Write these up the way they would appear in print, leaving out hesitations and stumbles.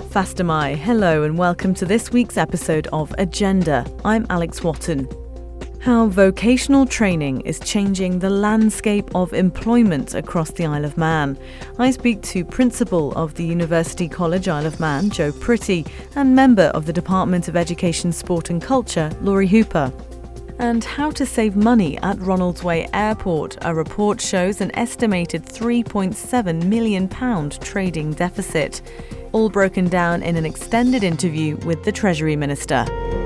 Fastamai. Hello and welcome to this week's episode of Agenda. I'm Alex Watton. How vocational training is changing the landscape of employment across the Isle of Man. I speak to Principal of the University College Isle of Man, Jo Pretty, and Member of the Department of Education, Sport and Culture, Laurie Hooper. And how to save money at Ronaldsway Airport. A report shows an estimated £3.7 million trading deficit. All broken down in an extended interview with the Treasury Minister.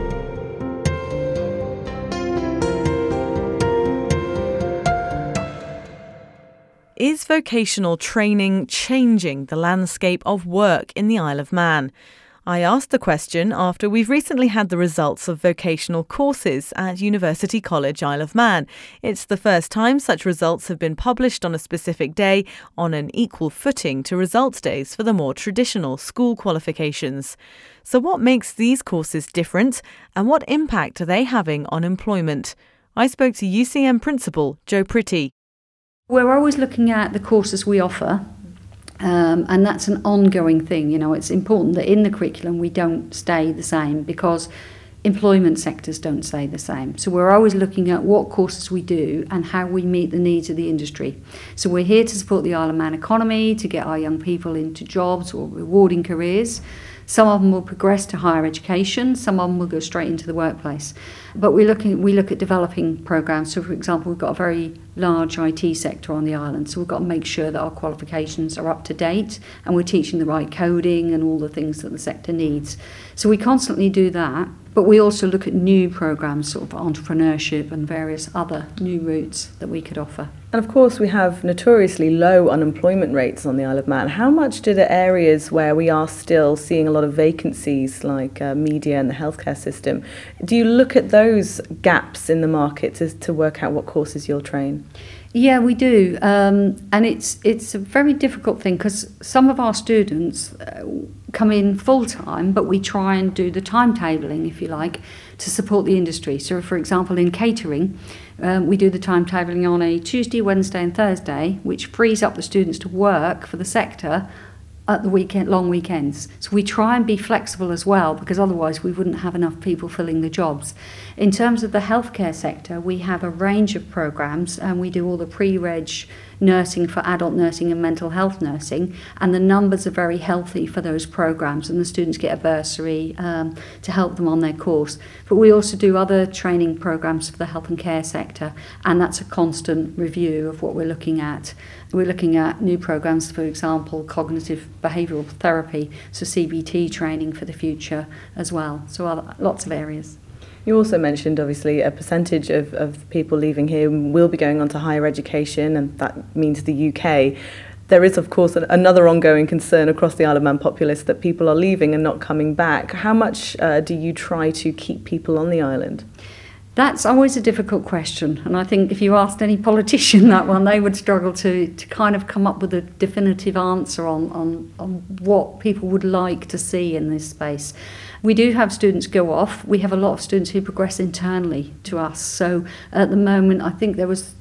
Is vocational training changing the landscape of work in the Isle of Man? I asked the question after we've recently had the results of vocational courses at University College Isle of Man. It's the first time such results have been published on a specific day on an equal footing to results days for the more traditional school qualifications. So what makes these courses different and what impact are they having on employment? I spoke to UCM Principal Jo Pretty. We're always looking at the courses we offer, and that's an ongoing thing. You know, it's important that in the curriculum we don't stay the same because employment sectors don't stay the same. So we're always looking at what courses we do and how we meet the needs of the industry. So we're here to support the Isle of Man economy, to get our young people into jobs or rewarding careers. Some of them will progress to higher education, some of them will go straight into the workplace. But we look at developing programmes. So, for example, we've got a very large IT sector on the island, so we've got to make sure that our qualifications are up to date and we're teaching the right coding and all the things that the sector needs. So we constantly do that, but we also look at new programmes, sort of entrepreneurship and various other new routes that we could offer. And of course we have notoriously low unemployment rates on the Isle of Man. How much do the areas where we are still seeing a lot of vacancies like media and the healthcare system, do you look at those gaps in the market to work out what courses you'll train? Yeah, we do, and it's a very difficult thing because some of our students come in full-time, but we try and do the timetabling, if you like, to support the industry. So, for example, in catering, we do the timetabling on a Tuesday, Wednesday and Thursday, which frees up the students to work for the sector at the weekend, long weekends. So we try and be flexible as well, because otherwise we wouldn't have enough people filling the jobs. In terms of the healthcare sector, we have a range of programmes, and we do all the pre-reg nursing for adult nursing and mental health nursing, and the numbers are very healthy for those programmes, and the students get a bursary to help them on their course. But we also do other training programmes for the health and care sector, and that's a constant review of what we're looking at. We're looking at new programmes, for example, cognitive behavioural therapy, so CBT training for the future as well. So lots of areas. You also mentioned, obviously, a percentage of people leaving here will be going on to higher education, and that means the UK. There is, of course, another ongoing concern across the Isle of Man populace that people are leaving and not coming back. How much do you try to keep people on the island? That's always a difficult question, and I think if you asked any politician that one, they would struggle to kind of come up with a definitive answer on what people would like to see in this space. We do have students go off. We have a lot of students who progress internally to us. So at the moment, I think there was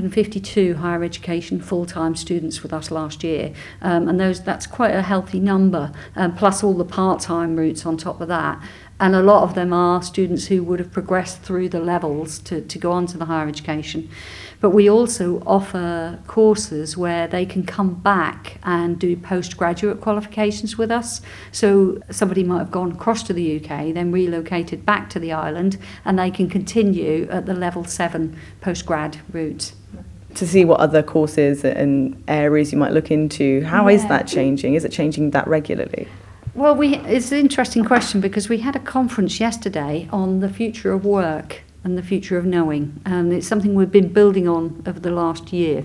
352 higher education full-time students with us last year, and that's quite a healthy number, plus all the part-time routes on top of that. And a lot of them are students who would have progressed through the levels to go on to the higher education. But we also offer courses where they can come back and do postgraduate qualifications with us. So somebody might have gone across to the UK, then relocated back to the island, and they can continue at the level 7 postgrad route. To see what other courses and areas you might look into, how is that changing? Is it changing that regularly? Well, it's an interesting question because we had a conference yesterday on the future of work and the future of knowing, and it's something we've been building on over the last year.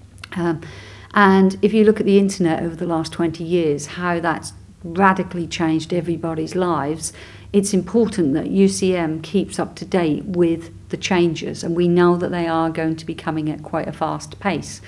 And if you look at the internet over the last 20 years, how that's radically changed everybody's lives, it's important that UCM keeps up to date with the changes, and we know that they are going to be coming at quite a fast pace.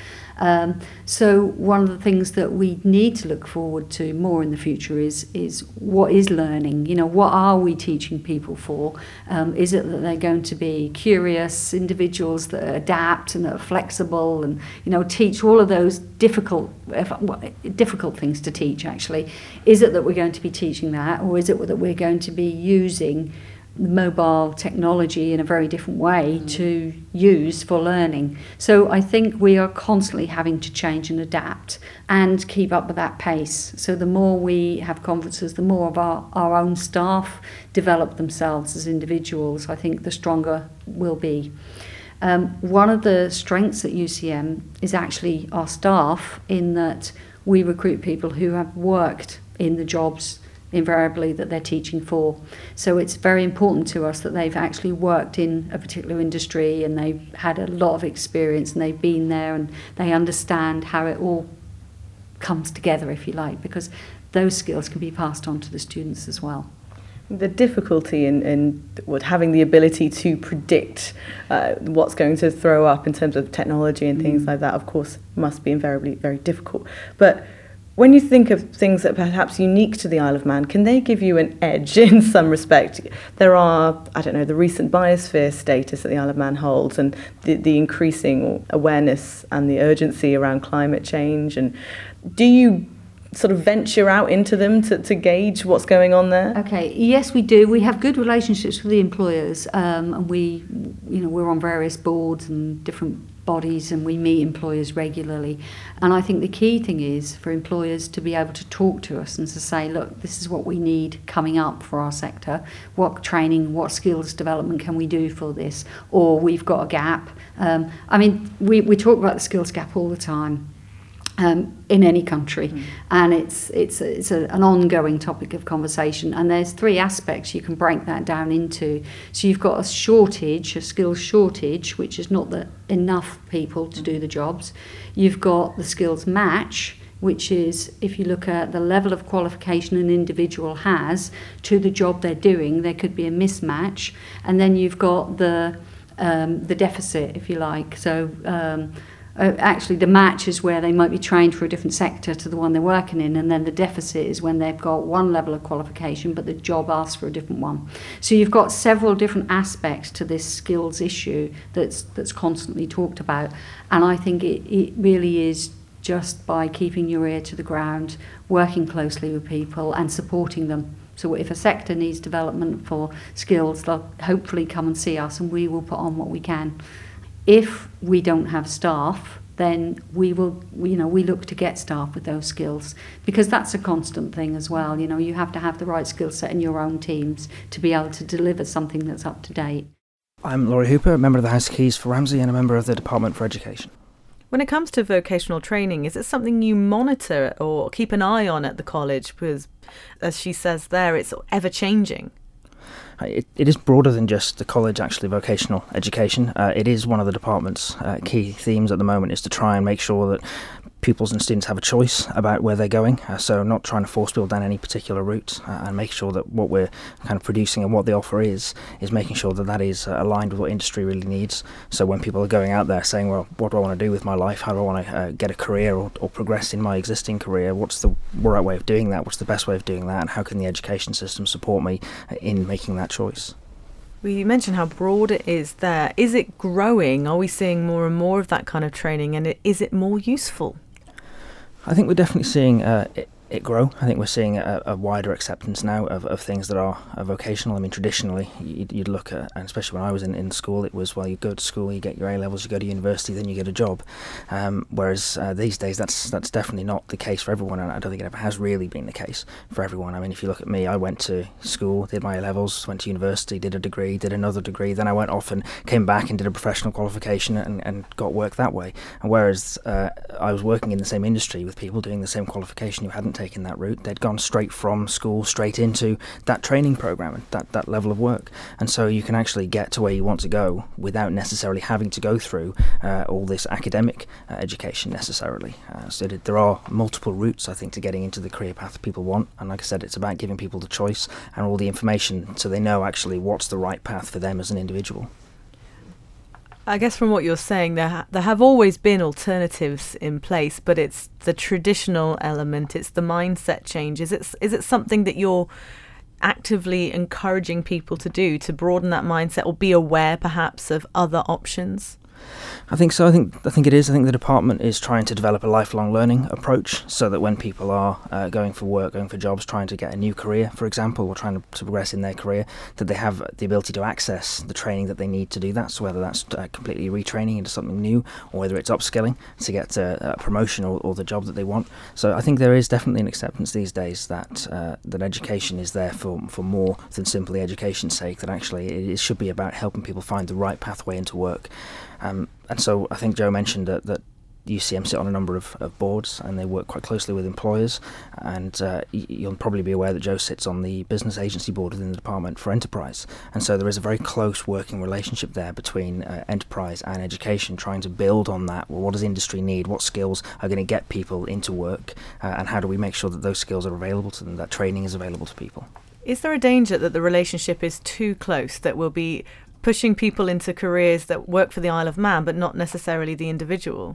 So one of the things that we need to look forward to more in the future is what is learning? You know, what are we teaching people for? Is it that they're going to be curious individuals that adapt and that are flexible and, you know, teach all of those difficult things to teach, actually? Is it that we're going to be teaching that, or is it that we're going to be using mobile technology in a very different way to use for learning? So I think we are constantly having to change and adapt and keep up with that pace. So the more we have conferences, the more of our own staff develop themselves as individuals, I think the stronger we'll be. One of the strengths at UCM is actually our staff, in that we recruit people who have worked in the jobs invariably that they're teaching for. So it's very important to us that they've actually worked in a particular industry and they've had a lot of experience and they've been there and they understand how it all comes together, if you like, because those skills can be passed on to the students as well. The difficulty in having the ability to predict what's going to throw up in terms of technology and things like that, of course, must be invariably very difficult. But when you think of things that are perhaps unique to the Isle of Man, can they give you an edge in some respect? There are, I don't know, the recent biosphere status that the Isle of Man holds and the increasing awareness and the urgency around climate change. And do you sort of venture out into them to gauge what's going on there? Okay, yes, we do. We have good relationships with the employers, and we're on various boards and different bodies, and we meet employers regularly. And I think the key thing is for employers to be able to talk to us and to say, look, this is what we need coming up for our sector. What training, what skills development can we do for this? Or we've got a gap. We talk about the skills gap all the time. In any country, and it's an ongoing topic of conversation, and there's three aspects you can break that down into. So you've got a skills shortage, which is not enough people to do the jobs. You've got the skills match, which is if you look at the level of qualification an individual has to the job they're doing, there could be a mismatch. And then you've got the deficit, if you like. So actually the match is where they might be trained for a different sector to the one they're working in, and then the deficit is when they've got one level of qualification but the job asks for a different one. So you've got several different aspects to this skills issue that's constantly talked about, and I think it really is just by keeping your ear to the ground, working closely with people and supporting them. So if a sector needs development for skills, they'll hopefully come and see us and we will put on what we can. If we don't have staff, then we look to get staff with those skills, because that's a constant thing as well. You know, you have to have the right skill set in your own teams to be able to deliver something that's up to date. I'm Laurie Hooper, a member of the House of Keys for Ramsey and a member of the Department for Education. When it comes to vocational training, is it something you monitor or keep an eye on at the college? Because, as she says there, it's ever changing. It is broader than just the college, actually, vocational education. It is one of the department's key themes at the moment, is to try and make sure that pupils and students have a choice about where they're going, so not trying to force people down any particular route, and make sure that what we're kind of producing and what the offer is making sure that that is aligned with what industry really needs. So when people are going out there saying, well, what do I want to do with my life, how do I want to get a career or progress in my existing career, what's the right way of doing that, what's the best way of doing that, and how can the education system support me in making that choice? Well, you mentioned how broad it is there. Is it growing? Are we seeing more and more of that kind of training, and is it more useful? I think we're definitely seeing it grow. I think we're seeing a wider acceptance now of things that are vocational. I mean, traditionally, you'd look at, and especially when I was in school, it was, well, you go to school, you get your A-levels, you go to university, then you get a job. Whereas these days, that's definitely not the case for everyone, and I don't think it ever has really been the case for everyone. I mean, if you look at me, I went to school, did my A-levels, went to university, did a degree, did another degree, then I went off and came back and did a professional qualification and got work that way. And whereas I was working in the same industry with people doing the same qualification who hadn't taken that route, they'd gone straight from school straight into that training program and that level of work, and so you can actually get to where you want to go without necessarily having to go through all this academic education necessarily. So there are multiple routes, I think, to getting into the career path people want, and like I said, it's about giving people the choice and all the information so they know actually what's the right path for them as an individual. I guess from what you're saying, there have always been alternatives in place, but it's the traditional element, it's the mindset change. Is it something that you're actively encouraging people to do, to broaden that mindset or be aware perhaps of other options? I think so. I think it is. I think the department is trying to develop a lifelong learning approach so that when people are going for work, going for jobs, trying to get a new career, for example, or trying to progress in their career, that they have the ability to access the training that they need to do that. So whether that's completely retraining into something new, or whether it's upskilling to get a promotion or the job that they want. So I think there is definitely an acceptance these days that that education is there for more than simply education's sake, that actually it should be about helping people find the right pathway into work. And so I think Joe mentioned that UCM sit on a number of boards and they work quite closely with employers, and you'll probably be aware that Joe sits on the business agency board within the Department for Enterprise, and so there is a very close working relationship there between enterprise and education, trying to build on that. Well, what does industry need? What skills are going to get people into work, and how do we make sure that those skills are available to them, that training is available to people? Is there a danger that the relationship is too close, that we'll be pushing people into careers that work for the Isle of Man, but not necessarily the individual?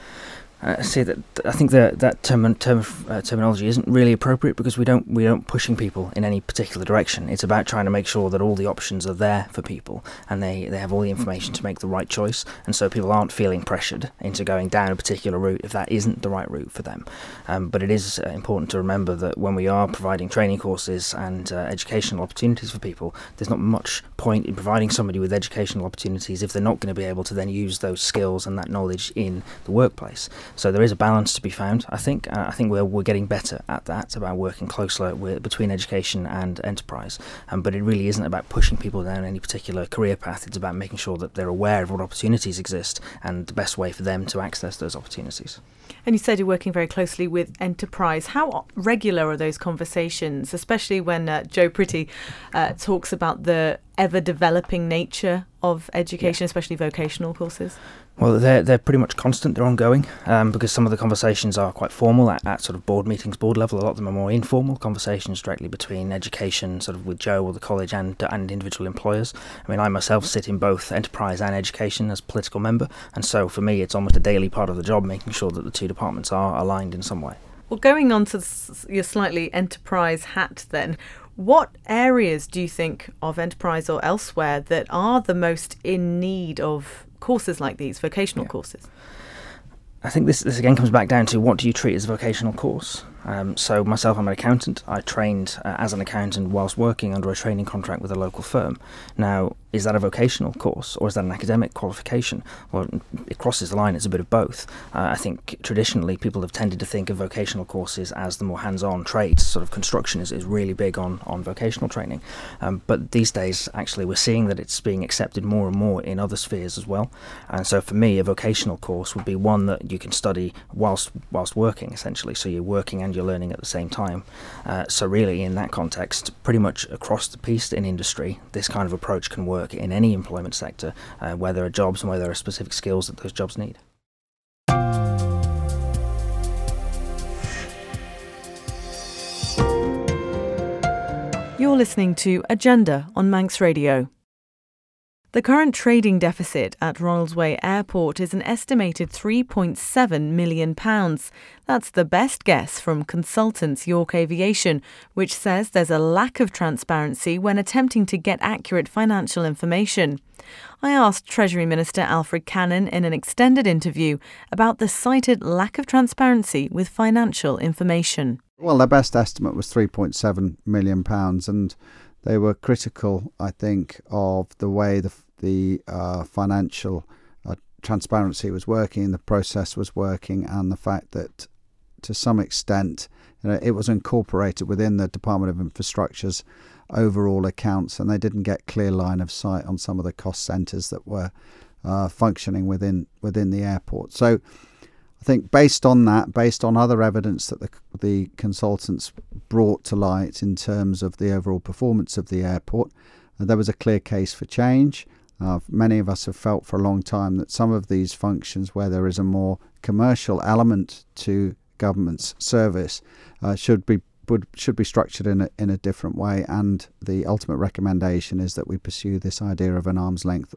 I think that terminology isn't really appropriate, because we don't pushing people in any particular direction. It's about trying to make sure that all the options are there for people and they have all the information to make the right choice, and so people aren't feeling pressured into going down a particular route if that isn't the right route for them. But it is important to remember that when we are providing training courses and educational opportunities for people, there's not much point in providing somebody with educational opportunities if they're not going to be able to then use those skills and that knowledge in the workplace. So there is a balance to be found, I think. I think we're getting better at that, about working closely between education and enterprise. But it really isn't about pushing people down any particular career path. It's about making sure that they're aware of what opportunities exist and the best way for them to access those opportunities. And you said you're working very closely with enterprise. How regular are those conversations, especially when Joe Pretty talks about the ever-developing nature of education, especially vocational courses? Well, they're pretty much constant. They're ongoing, because some of the conversations are quite formal at sort of board meetings, board level. A lot of them are more informal conversations directly between education, sort of with Joe or the college, and individual employers. I mean, I myself sit in both enterprise and education as political member, and so for me it's almost a daily part of the job, making sure that the two departments are aligned in some way. Well, going on to your slightly enterprise hat then, what areas do you think of enterprise or elsewhere that are the most in need of courses like these, vocational courses? I think this again comes back down to what do you treat as a vocational course. So myself, I'm an accountant. I trained as an accountant whilst working under a training contract with a local firm. Now, is that a vocational course or is that an academic qualification? Well, it crosses the line. It's a bit of both. I think traditionally people have tended to think of vocational courses as the more hands-on trades. Sort of construction is really big on vocational training. But these days, actually, we're seeing that it's being accepted more and more in other spheres as well. And so for me, a vocational course would be one that you can study whilst working, essentially. So you're working and you're learning at the same time. So really, in that context, pretty much across the piece in industry, this kind of approach can work in any employment sector, where there are jobs and where there are specific skills that those jobs need. You're listening to Agenda on Manx Radio. The current trading deficit at Ronaldsway Airport is an estimated £3.7 million. That's the best guess from consultants York Aviation, which says there's a lack of transparency when attempting to get accurate financial information. I asked Treasury Minister Alfred Cannon in an extended interview about the cited lack of transparency with financial information. Well, their best estimate was £3.7 million, and they were critical, I think, of the way the financial transparency was working, the process was working, and the fact that, to some extent, it was incorporated within the Department of Infrastructure's overall accounts, and they didn't get clear line of sight on some of the cost centres that were functioning within the airport. So I think based on that, based on other evidence that the consultants brought to light in terms of the overall performance of the airport, there was a clear case for change. Many of us have felt for a long time that some of these functions where there is a more commercial element to government's service should be structured in a different way, and the ultimate recommendation is that we pursue this idea of an arm's length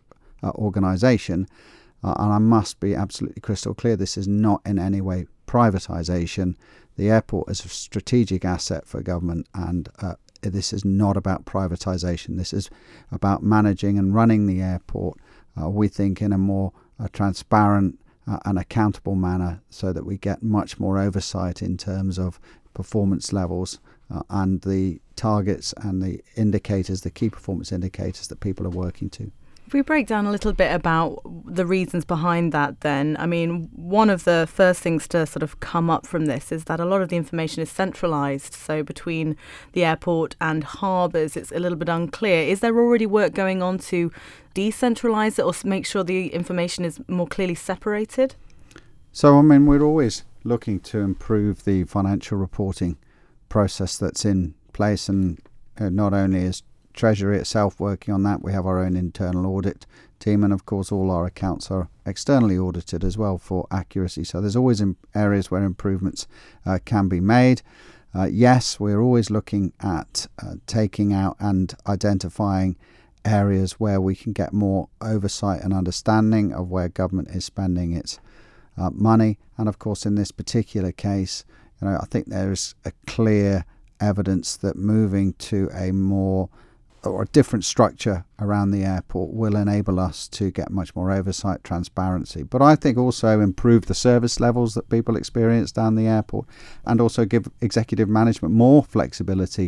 organisation. And I must be absolutely crystal clear, this is not in any way privatisation. The airport is a strategic asset for government, and this is not about privatisation. This is about managing and running the airport, we think, in a more transparent and accountable manner, so that we get much more oversight in terms of performance levels and the targets and the indicators, the key performance indicators that people are working to. If we break down a little bit about the reasons behind that, then, I mean, one of the first things to sort of come up from this is that a lot of the information is centralised. So between the airport and harbours, it's a little bit unclear. Is there already work going on to decentralise it or make sure the information is more clearly separated? So, I mean, we're always looking to improve the financial reporting process that's in place, and not only is Treasury itself working on that, we have our own internal audit team, and of course all our accounts are externally audited as well for accuracy. So there's always areas where improvements can be made. Yes, we're always looking at taking out and identifying areas where we can get more oversight and understanding of where government is spending its money. And of course, in this particular case, I think there is a clear evidence that moving to a more or a different structure around the airport will enable us to get much more oversight, transparency, but I think also improve the service levels that people experience down the airport, and also give executive management more flexibility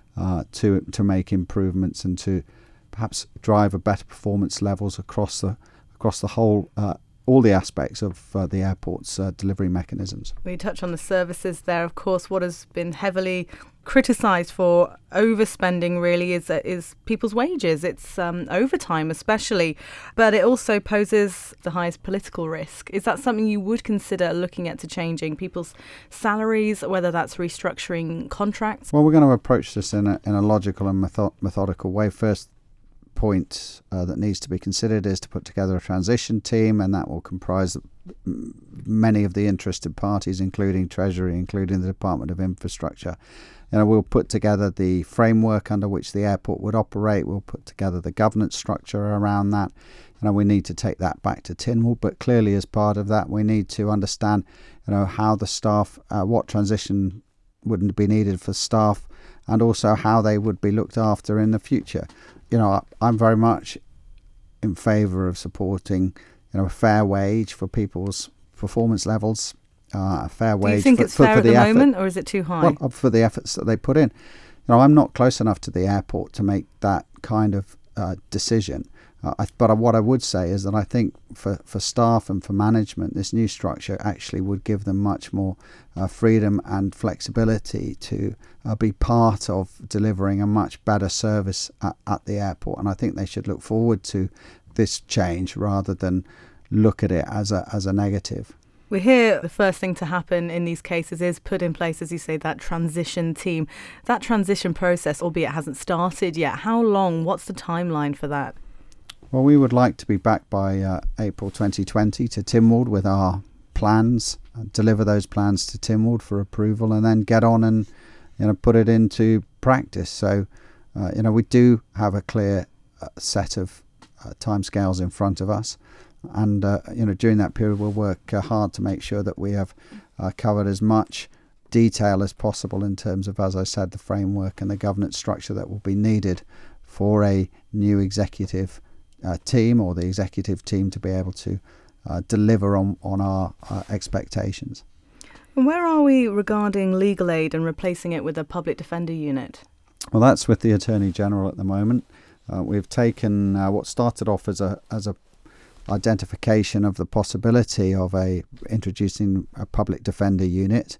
to make improvements and to perhaps drive a better performance levels across the whole all the aspects of the airport's delivery mechanisms. We touch on the services there. Of course, what has been heavily criticised for overspending really is people's wages. It's overtime especially, but it also poses the highest political risk. Is that something you would consider looking at to changing people's salaries, whether that's restructuring contracts? Well, we're going to approach this in a logical and methodical way. First point that needs to be considered is to put together a transition team, and that will comprise many of the interested parties, including Treasury, including the Department of Infrastructure. We'll put together the framework under which the airport would operate. We'll put together the governance structure around that. We need to take that back to Tynwald, but clearly as part of that we need to understand how the staff, what transition would be needed for staff, and also how they would be looked after in the future. I'm very much in favour of supporting, a fair wage for people's performance levels, a fair wage. Do you think it's fair at the moment, or is it too high? Well, for the efforts that they put in. I'm not close enough to the airport to make that kind of decision. But what I would say is that I think for staff and for management, this new structure actually would give them much more freedom and flexibility to be part of delivering a much better service at the airport. And I think they should look forward to this change rather than look at it as a negative. We hear the first thing to happen in these cases is put in place, as you say, that transition team. That transition process, albeit it hasn't started yet, how long, what's the timeline for that? Well, we would like to be back by April 2020 to Tynwald with our plans, deliver those plans to Tynwald for approval, and then get on and put it into practice. So, we do have a clear set of timescales in front of us, and during that period we'll work hard to make sure that we have covered as much detail as possible in terms of, as I said, the framework and the governance structure that will be needed for a new executive team, or the executive team, to be able to deliver on our expectations. And where are we regarding legal aid and replacing it with a public defender unit? Well, that's with the Attorney General at the moment. We've taken what started off as a identification of the possibility of introducing a public defender unit,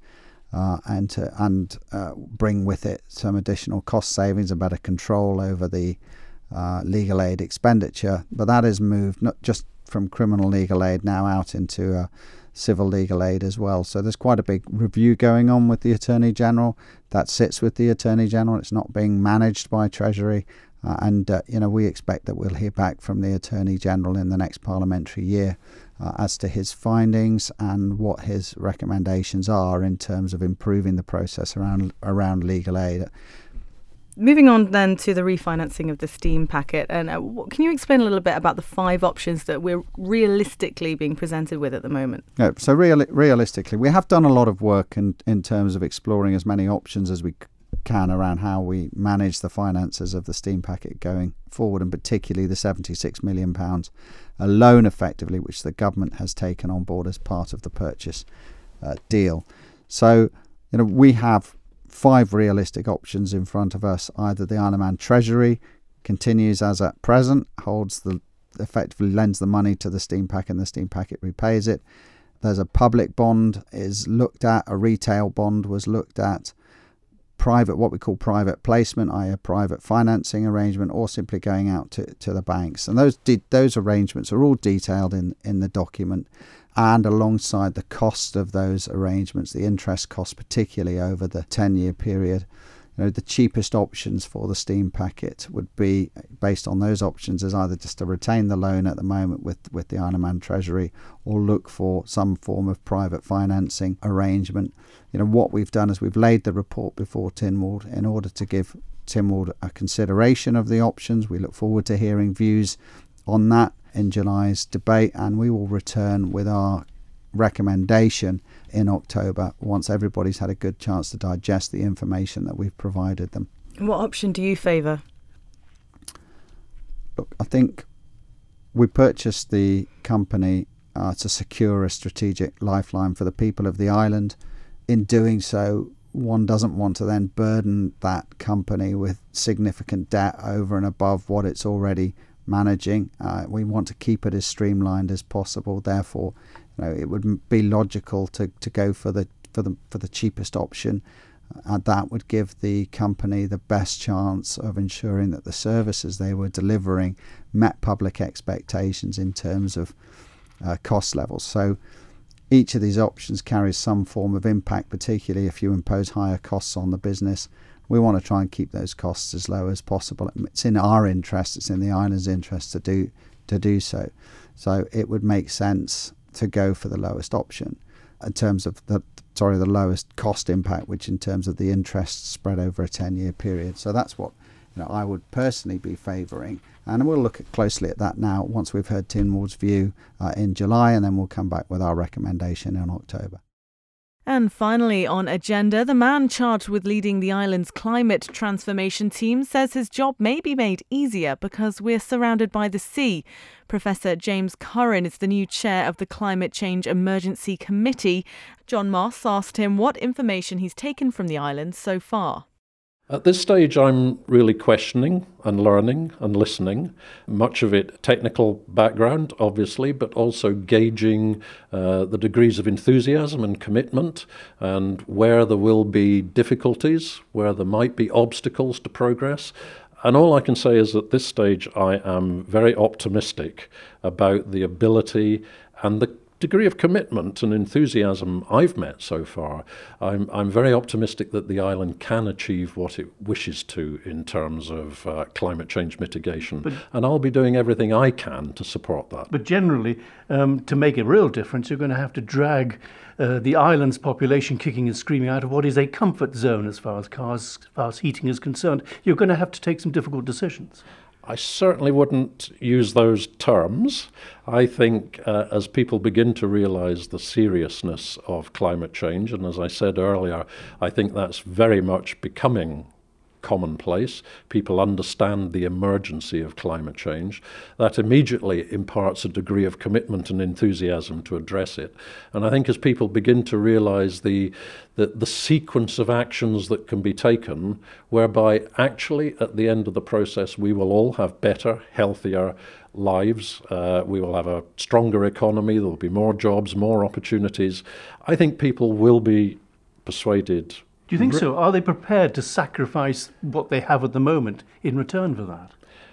and bring with it some additional cost savings and better control over the legal aid expenditure. But that has moved not just from criminal legal aid now out into civil legal aid as well. So there's quite a big review going on with the Attorney General. That sits with the Attorney General. It's not being managed by Treasury. And we expect that we'll hear back from the Attorney General in the next parliamentary year as to his findings and what his recommendations are in terms of improving the process around legal aid. Moving on then to the refinancing of the steam packet, and can you explain a little bit about the 5 options that we're realistically being presented with at the moment? Yeah, so realistically, we have done a lot of work in terms of exploring as many options as we can around how we manage the finances of the steam packet going forward, and particularly the £76 million, a loan effectively, which the government has taken on board as part of the purchase deal. So, we have 5 realistic options in front of us. Either the Isle of Man Treasury continues as at present, effectively lends the money to the steam packet and the steam packet repays it. There's a public bond is looked at, a retail bond was looked at, what we call private placement, i.e. a private financing arrangement, or simply going out to the banks. And those arrangements are all detailed in the document. And alongside the cost of those arrangements, the interest cost, particularly over the 10-year period, the cheapest options for the steam packet would be, based on those options, is either just to retain the loan at the moment with the Isle of Man Treasury, or look for some form of private financing arrangement. What we've done is we've laid the report before Tynwald in order to give Tynwald a consideration of the options. We look forward to hearing views on that in July's debate, and we will return with our recommendation in October once everybody's had a good chance to digest the information that we've provided them. What option do you favour? Look, I think we purchased the company to secure a strategic lifeline for the people of the island. In doing so, one doesn't want to then burden that company with significant debt over and above what it's already managing. We want to keep it as streamlined as possible. Therefore, it would be logical to go for the cheapest option. That would give the company the best chance of ensuring that the services they were delivering met public expectations in terms of cost levels. So each of these options carries some form of impact, particularly if you impose higher costs on the business. We want to try and keep those costs as low as possible. It's in our interest, it's in the island's interest to do so. So it would make sense to go for the lowest option in terms of the lowest cost impact, which in terms of the interest spread over a 10-year period. So that's what I would personally be favouring. And we'll look closely at that now once we've heard Tynwald's view in July, and then we'll come back with our recommendation in October. And finally on agenda, the man charged with leading the island's climate transformation team says his job may be made easier because we're surrounded by the sea. Professor James Curran is the new chair of the Climate Change Emergency Committee. John Moss asked him what information he's taken from the island so far. At this stage, I'm really questioning and learning and listening. Much of it technical background, obviously, but also gauging the degrees of enthusiasm and commitment, and where there will be difficulties, where there might be obstacles to progress. And all I can say is at this stage, I am very optimistic about the ability and the degree of commitment and enthusiasm I've met so far. I'm very optimistic that the island can achieve what it wishes to in terms of climate change mitigation, and I'll be doing everything I can to support that. But generally, to make a real difference, you're going to have to drag the island's population kicking and screaming out of what is a comfort zone as far as heating is concerned. You're going to have to take some difficult decisions. I certainly wouldn't use those terms. I think as people begin to realise the seriousness of climate change, and as I said earlier, I think that's very much becoming commonplace. People understand the emergency of climate change. That immediately imparts a degree of commitment and enthusiasm to address it. And I think as people begin to realise the sequence of actions that can be taken, whereby actually at the end of the process we will all have better, healthier lives, we will have a stronger economy, there will be more jobs, more opportunities, I think people will be persuaded. Do you think so? Are they prepared to sacrifice what they have at the moment in return for that?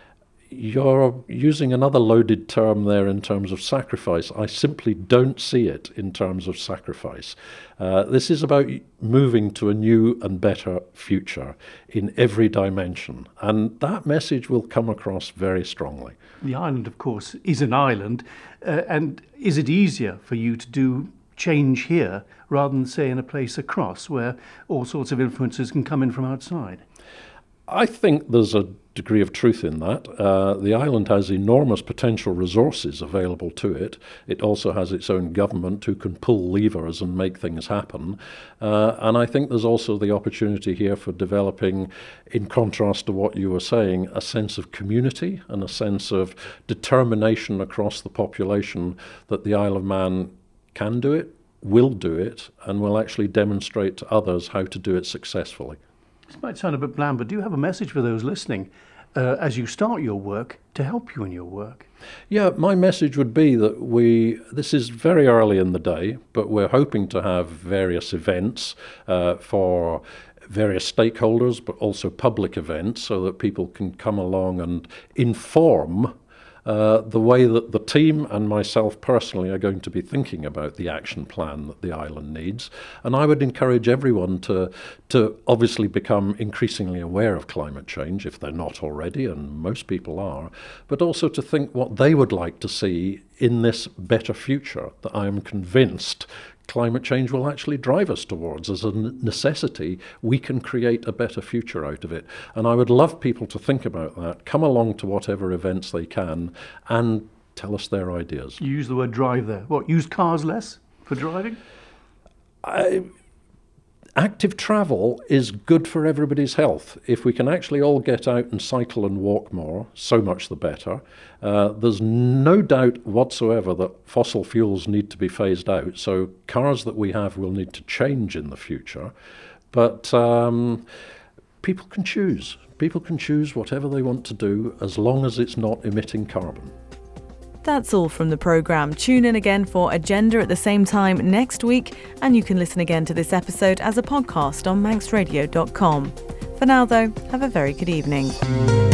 You're using another loaded term there in terms of sacrifice. I simply don't see it in terms of sacrifice. This is about moving to a new and better future in every dimension. And that message will come across very strongly. The island, of course, is an island. And is it easier for you to do change here rather than, say, in a place across where all sorts of influences can come in from outside? I think there's a degree of truth in that. The island has enormous potential resources available to it. It also has its own government who can pull levers and make things happen. And I think there's also the opportunity here for developing, in contrast to what you were saying, a sense of community and a sense of determination across the population that the Isle of Man can do it, will do it, and will actually demonstrate to others how to do it successfully. This might sound a bit bland, but do you have a message for those listening as you start your work to help you in your work? Yeah, my message would be that this is very early in the day, but we're hoping to have various events for various stakeholders, but also public events so that people can come along and inform the way that the team and myself personally are going to be thinking about the action plan that the island needs. And I would encourage everyone to obviously become increasingly aware of climate change, if they're not already, and most people are, but also to think what they would like to see in this better future that I am convinced climate change will actually drive us towards. As a necessity, we can create a better future out of it. And I would love people to think about that, come along to whatever events they can, and tell us their ideas. You use the word drive there. What, use cars less for driving? Active travel is good for everybody's health. If we can actually all get out and cycle and walk more, so much the better. There's no doubt whatsoever that fossil fuels need to be phased out, so cars that we have will need to change in the future. But people can choose. People can choose whatever they want to do as long as it's not emitting carbon. That's all from the programme. Tune in again for Agenda at the same time next week, and you can listen again to this episode as a podcast on manxradio.com. For now, though, have a very good evening.